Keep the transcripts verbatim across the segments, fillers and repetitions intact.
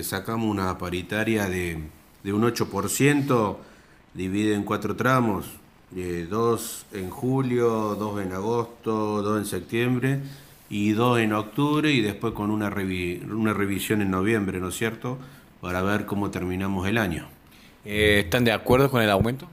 sacamos una paritaria de, de un ocho por ciento, divide en cuatro tramos, eh, dos en julio, dos en agosto, dos en septiembre y dos en octubre, y después con una, revi una revisión en noviembre, ¿no es cierto?, para ver cómo terminamos el año. Eh, ¿están de acuerdo con el aumento?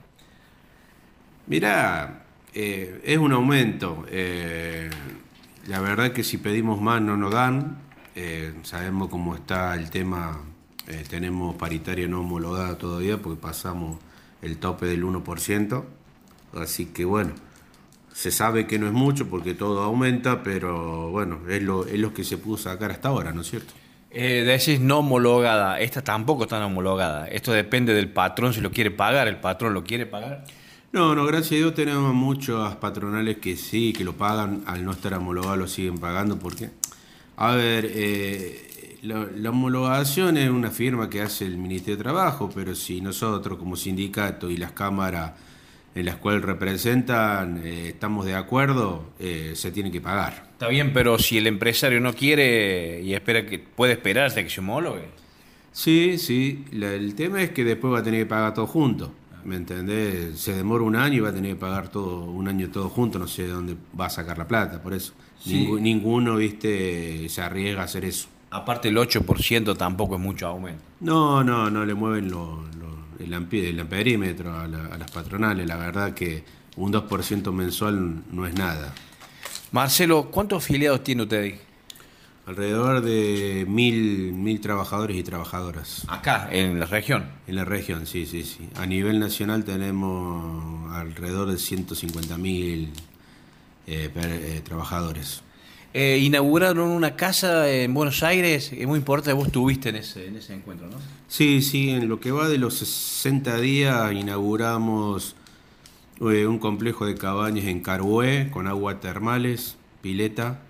Mirá, eh, es un aumento. Eh, la verdad que si pedimos más no nos dan. Eh, sabemos cómo está el tema. Eh, tenemos paritaria no homologada todavía porque pasamos el tope del uno por ciento. Así que bueno, se sabe que no es mucho porque todo aumenta, pero bueno, es lo, es lo que se pudo sacar hasta ahora, ¿no es cierto? Eh, decís no homologada, esta tampoco está homologada. Esto depende del patrón, si lo quiere pagar, el patrón lo quiere pagar. No, no, gracias a Dios tenemos muchas patronales que sí, que lo pagan, al no estar homologado lo siguen pagando, porque, a ver, eh, la, la homologación es una firma que hace el Ministerio de Trabajo, pero si nosotros como sindicato y las cámaras en las cuales representan eh, estamos de acuerdo, eh, se tiene que pagar. Está bien, pero si el empresario no quiere y espera que puede esperar hasta que se homologue. Sí, sí, la- el tema es que después va a tener que pagar todo junto. ¿Me entendés? Se demora un año y va a tener que pagar todo un año todo junto, no sé de dónde va a sacar la plata, por eso. Sí. Ningú- ninguno, viste, se arriesga a hacer eso. Aparte el ocho por ciento tampoco es mucho aumento. No, no, no le mueven lo- lo- el, ampi- el amperímetro a, la- a las patronales, la verdad que un dos por ciento mensual no es nada. Marcelo, ¿cuántos afiliados tiene usted Alrededor de mil, mil trabajadores y trabajadoras. acá, en la región? En la región, sí, sí, sí. A nivel nacional tenemos alrededor de ciento cincuenta mil eh, per- eh, trabajadores. Eh, inauguraron una casa en Buenos Aires, es muy importante, vos estuviste en ese, en ese encuentro, ¿no? Sí, sí, en lo que va de los sesenta días inauguramos eh, un complejo de cabañas en Carué con aguas termales, pileta.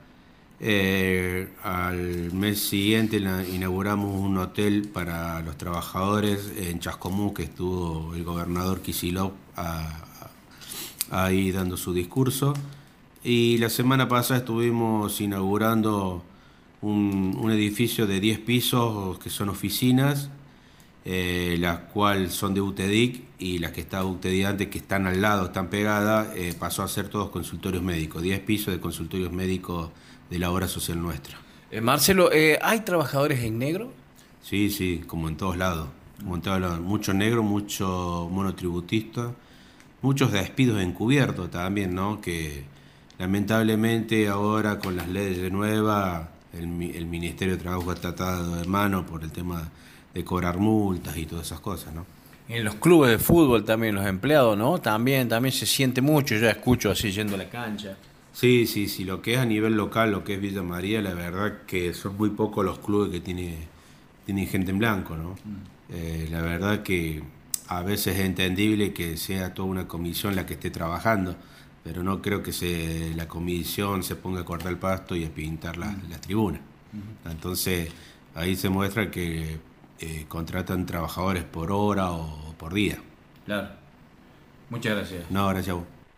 Eh, al mes siguiente la- inauguramos un hotel para los trabajadores en Chascomús, que estuvo el gobernador Kicillof a- a- ahí dando su discurso. Y la semana pasada estuvimos inaugurando un, un edificio de diez pisos que son oficinas, eh, las cuales son de UTEDIC, y las que está UTEDIC antes, que están al lado, están pegadas, eh, pasó a ser todos consultorios médicos, diez pisos de consultorios médicos de la obra social nuestra. Eh, Marcelo, eh, ¿hay trabajadores en negro? Sí, sí, como en todos lados, como en todos lados. Mucho negro, mucho monotributista, muchos despidos encubiertos también, ¿no? Que lamentablemente ahora con las leyes nuevas, el, mi- el Ministerio de Trabajo está atado de mano por el tema de cobrar multas y todas esas cosas, ¿no? En los clubes de fútbol también, los empleados, ¿no? También, también se siente mucho, yo escucho así yendo a la cancha. Sí, sí, sí, lo que es a nivel local, lo que es Villa María, la verdad que son muy pocos los clubes que tiene, tienen gente en blanco, ¿no? Eh, la verdad que a veces es entendible que sea toda una comisión la que esté trabajando, pero no creo que se, la comisión se ponga a cortar el pasto y a pintar la- las tribunas. Entonces ahí se muestra que eh, contratan trabajadores por hora o por día. Claro. Muchas gracias. No, gracias a vos.